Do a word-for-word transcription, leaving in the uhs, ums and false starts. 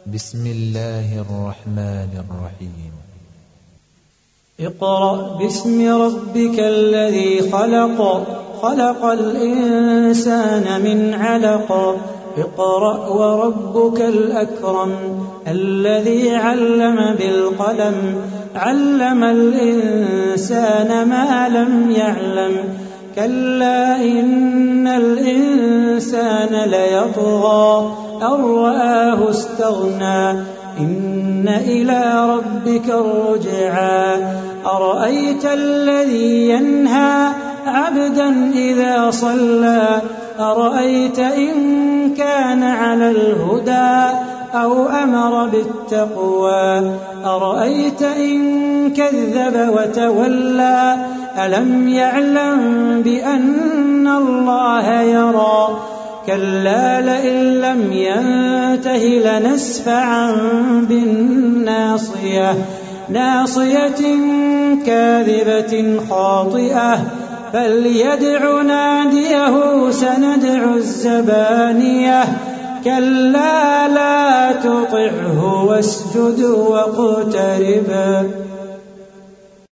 بسم الله الرحمن الرحيم. اقرأ باسم ربك الذي خلق خلق الإنسان من علق اقرأ وربك الأكرم الذي علم بالقلم علم الإنسان ما لم يعلم كلا إن الإنسان ليطغى أن رآه استغنى إن إلى ربك الرجعى أرأيت الذي ينهى عبدا إذا صلى أرأيت إن كان على الهدى أو أمر بالتقوى أرأيت إن كذب وتولى ألم يعلم بأن الله يرى كلا لئن لم ينته لنسفعا بالناصية ناصية كاذبة خاطئة فليدع ناديه سندع الزبانية كلا لا تطعه واسجد واقترب.